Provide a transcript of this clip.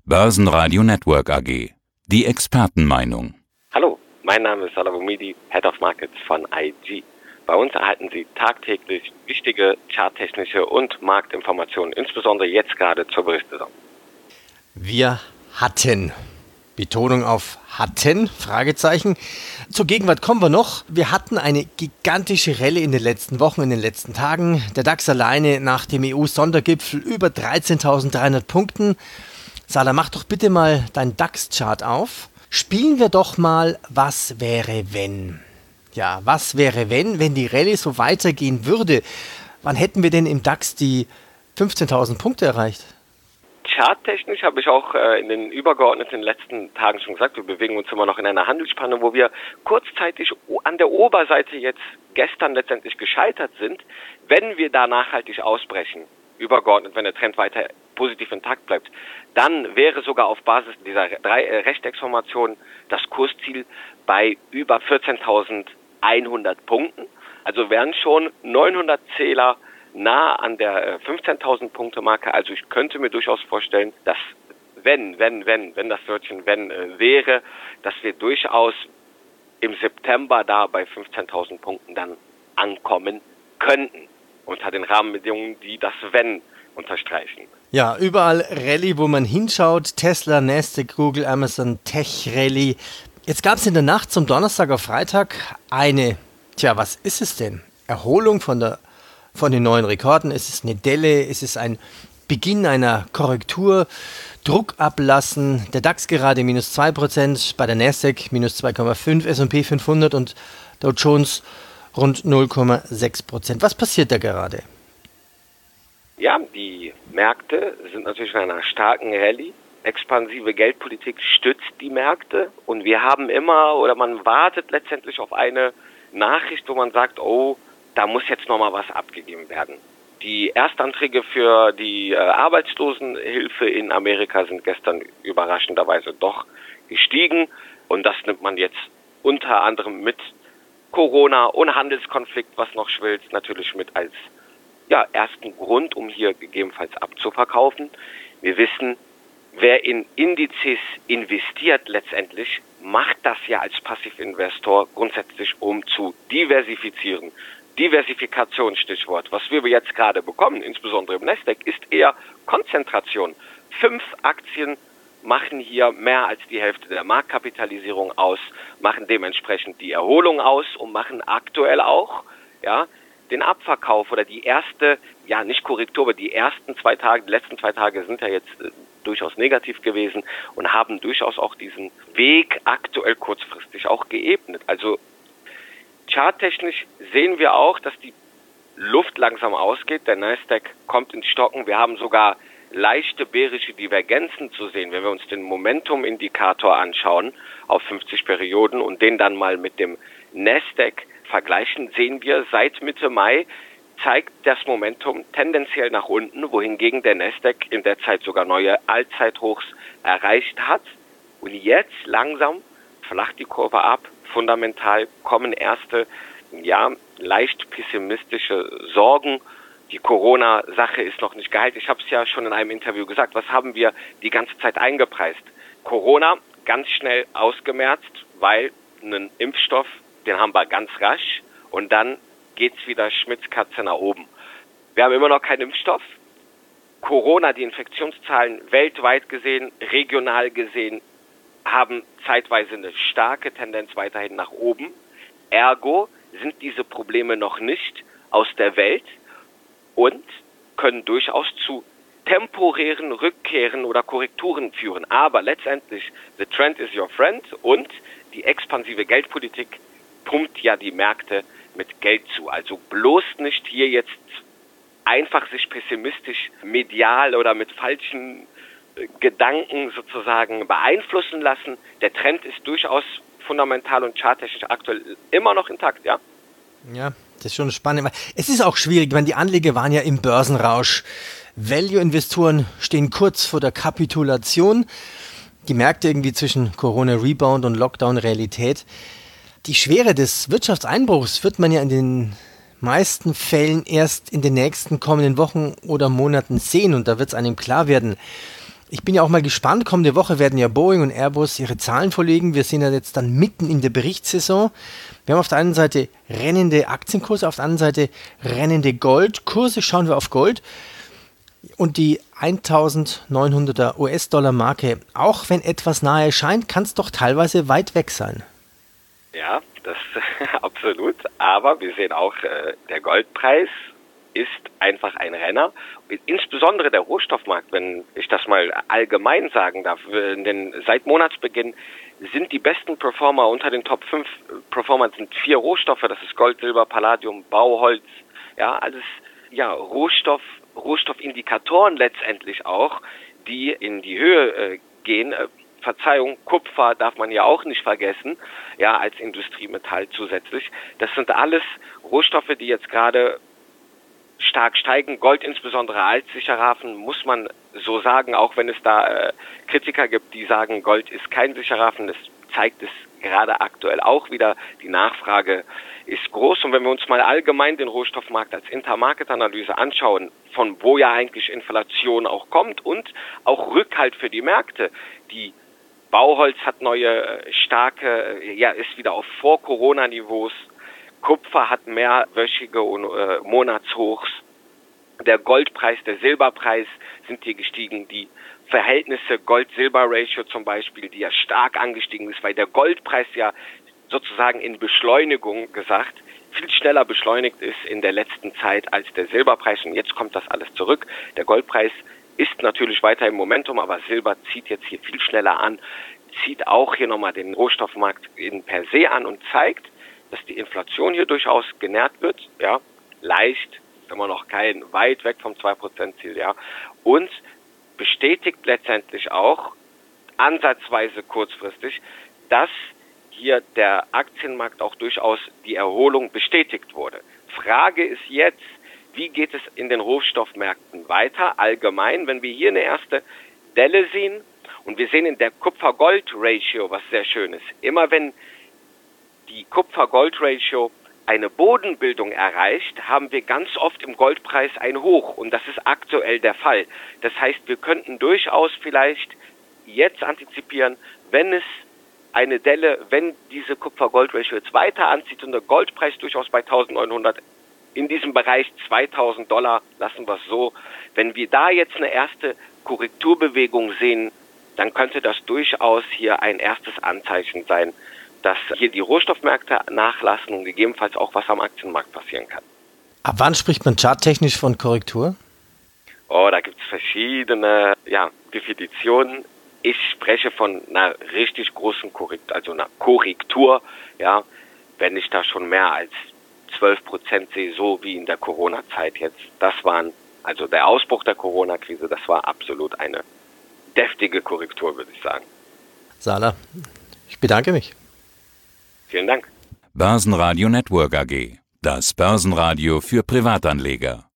Börsenradio Network AG. Die Expertenmeinung. Hallo, mein Name ist Salah Boumidi, Head of Markets von IG. Bei uns erhalten Sie tagtäglich wichtige charttechnische und Marktinformationen, insbesondere jetzt gerade zur Berichtssaison. Wir hatten. Betonung auf hatten, Fragezeichen. Zur Gegenwart kommen wir noch. Wir hatten eine gigantische Rallye in den letzten Wochen, in den letzten Tagen. Der DAX alleine nach dem EU-Sondergipfel über 13.300 Punkten. Salah, mach doch bitte mal dein DAX-Chart auf. Spielen wir doch mal, was wäre wenn? Ja, was wäre wenn die Rallye so weitergehen würde? Wann hätten wir denn im DAX die 15.000 Punkte erreicht? Charttechnisch habe ich auch in den übergeordneten letzten Tagen schon gesagt, wir bewegen uns immer noch in einer Handelsspanne, wo wir kurzzeitig an der Oberseite jetzt gestern letztendlich gescheitert sind. Wenn wir da nachhaltig ausbrechen, übergeordnet, wenn der Trend weiter positiv intakt bleibt, dann wäre sogar auf Basis dieser Rechtecksformation das Kursziel bei über 14.100 Punkten. Also wären schon 900 Zähler nah an der 15.000 Punkte Marke. Also ich könnte mir durchaus vorstellen, dass wenn das Wörtchen wenn wäre, dass wir durchaus im September da bei 15.000 Punkten dann ankommen könnten. Unter den Rahmenbedingungen, die das wenn unterstreichen. Ja, überall Rallye, wo man hinschaut. Tesla, Nasdaq, Google, Amazon, Tech Rallye. Jetzt gab es in der Nacht zum Donnerstag auf Freitag eine, was ist es denn? Erholung von den neuen Rekorden. Ist es eine Delle? Ist es ein Beginn einer Korrektur? Druck ablassen. Der DAX gerade minus 2%, bei der Nasdaq minus 2,5%, S&P 500 und Dow Jones rund 0,6%. Was passiert da gerade? Ja, die Märkte sind natürlich in einer starken Rallye. Expansive Geldpolitik stützt die Märkte und wir haben immer oder man wartet letztendlich auf eine Nachricht, wo man sagt, oh, da muss jetzt nochmal was abgegeben werden. Die Erstanträge für die Arbeitslosenhilfe in Amerika sind gestern überraschenderweise doch gestiegen und das nimmt man jetzt unter anderem mit Corona und Handelskonflikt, was noch schwillt, natürlich mit als ersten Grund, um hier gegebenenfalls abzuverkaufen. Wir wissen, wer in Indizes investiert letztendlich, macht das ja als Passivinvestor grundsätzlich, um zu diversifizieren. Diversifikation, Stichwort. Was wir jetzt gerade bekommen, insbesondere im Nasdaq, ist eher Konzentration. 5 Aktien machen hier mehr als die Hälfte der Marktkapitalisierung aus, machen dementsprechend die Erholung aus und machen aktuell auch den Abverkauf oder die erste, nicht Korrektur, aber die letzten 2 Tage sind ja jetzt durchaus negativ gewesen und haben durchaus auch diesen Weg aktuell kurzfristig auch geebnet. Also charttechnisch sehen wir auch, dass die Luft langsam ausgeht. Der Nasdaq kommt ins Stocken. Wir haben sogar leichte bärische Divergenzen zu sehen, wenn wir uns den Momentum-Indikator anschauen auf 50 Perioden und den dann mal mit dem Nasdaq vergleichen, sehen wir, seit Mitte Mai zeigt das Momentum tendenziell nach unten, wohingegen der Nasdaq in der Zeit sogar neue Allzeithochs erreicht hat. Und jetzt langsam flacht die Kurve ab. Fundamental kommen erste, leicht pessimistische Sorgen. Die Corona-Sache ist noch nicht geheilt. Ich habe es ja schon in einem Interview gesagt. Was haben wir die ganze Zeit eingepreist? Corona ganz schnell ausgemerzt, weil einen Impfstoff, den haben wir ganz rasch und dann geht's wieder Schmitzkatze nach oben. Wir haben immer noch keinen Impfstoff. Corona, die Infektionszahlen weltweit gesehen, regional gesehen, haben zeitweise eine starke Tendenz weiterhin nach oben. Ergo sind diese Probleme noch nicht aus der Welt und können durchaus zu temporären Rückkehren oder Korrekturen führen. Aber letztendlich, the trend is your friend und die expansive Geldpolitik pumpt ja die Märkte mit Geld zu. Also bloß nicht hier jetzt einfach sich pessimistisch medial oder mit falschen Gedanken sozusagen beeinflussen lassen. Der Trend ist durchaus fundamental und charttechnisch aktuell immer noch intakt, ja? Ja, das ist schon spannend. Es ist auch schwierig, die Anleger waren ja im Börsenrausch. Value-Investoren stehen kurz vor der Kapitulation. Die Märkte irgendwie zwischen Corona-Rebound und Lockdown-Realität. Die Schwere des Wirtschaftseinbruchs wird man ja in den meisten Fällen erst in den nächsten kommenden Wochen oder Monaten sehen und da wird es einem klar werden. Ich bin ja auch mal gespannt. Kommende Woche werden ja Boeing und Airbus ihre Zahlen vorlegen. Wir sind ja jetzt dann mitten in der Berichtssaison. Wir haben auf der einen Seite rennende Aktienkurse, auf der anderen Seite rennende Goldkurse. Schauen wir auf Gold. Und die 1900er US-Dollar-Marke, auch wenn etwas nahe erscheint, kann es doch teilweise weit weg sein. Ja, das absolut. Aber wir sehen auch, der Goldpreis ist einfach ein Renner. Insbesondere der Rohstoffmarkt, wenn ich das mal allgemein sagen darf. Denn seit Monatsbeginn sind die besten Performer unter den Top 5 Performern sind 4 Rohstoffe. Das ist Gold, Silber, Palladium, Bauholz. Ja, alles Rohstoffindikatoren letztendlich auch, die in die Höhe gehen. Verzeihung, Kupfer darf man ja auch nicht vergessen, ja, als Industriemetall zusätzlich. Das sind alles Rohstoffe, die jetzt gerade stark steigen. Gold insbesondere als Sicherhafen, muss man so sagen, auch wenn es da Kritiker gibt, die sagen, Gold ist kein Sicherhafen. Das zeigt es gerade aktuell auch wieder. Die Nachfrage ist groß. Und wenn wir uns mal allgemein den Rohstoffmarkt als Intermarket-Analyse anschauen, von wo ja eigentlich Inflation auch kommt und auch Rückhalt für die Märkte, die Bauholz hat neue starke, ist wieder auf Vor-Corona-Niveaus. Kupfer hat mehrwöchige und Monatshochs. Der Goldpreis, der Silberpreis sind hier gestiegen. Die Verhältnisse Gold-Silber-Ratio zum Beispiel, die ja stark angestiegen ist, weil der Goldpreis ja sozusagen in Beschleunigung gesagt viel schneller beschleunigt ist in der letzten Zeit als der Silberpreis. Und jetzt kommt das alles zurück. Der Goldpreis ist natürlich weiter im Momentum, aber Silber zieht jetzt hier viel schneller an, zieht auch hier nochmal den Rohstoffmarkt in per se an und zeigt, dass die Inflation hier durchaus genährt wird, ja, leicht, immer noch kein, weit weg vom 2%-Ziel, ja, und bestätigt letztendlich auch, ansatzweise kurzfristig, dass hier der Aktienmarkt auch durchaus die Erholung bestätigt wurde. Frage ist jetzt, wie geht es in den Rohstoffmärkten weiter, allgemein, wenn wir hier eine erste Delle sehen und wir sehen in der Kupfer-Gold-Ratio, was sehr schön ist, immer wenn die Kupfer-Gold-Ratio eine Bodenbildung erreicht, haben wir ganz oft im Goldpreis ein Hoch und das ist aktuell der Fall. Das heißt, wir könnten durchaus vielleicht jetzt antizipieren, wenn es eine Delle, wenn diese Kupfer-Gold-Ratio jetzt weiter anzieht und der Goldpreis durchaus bei 1900 in diesem Bereich $2.000, lassen wir es so. Wenn wir da jetzt eine erste Korrekturbewegung sehen, dann könnte das durchaus hier ein erstes Anzeichen sein, dass hier die Rohstoffmärkte nachlassen und gegebenenfalls auch was am Aktienmarkt passieren kann. Ab wann spricht man charttechnisch von Korrektur? Da gibt es verschiedene Definitionen. Ich spreche von einer richtig großen Korrektur, also einer Korrektur, ja, wenn ich da schon mehr als 12% sehe, so wie in der Corona-Zeit jetzt. Das waren, also der Ausbruch der Corona-Krise, das war absolut eine deftige Korrektur, würde ich sagen. Sala, ich bedanke mich. Vielen Dank. Börsenradio Network AG. Das Börsenradio für Privatanleger.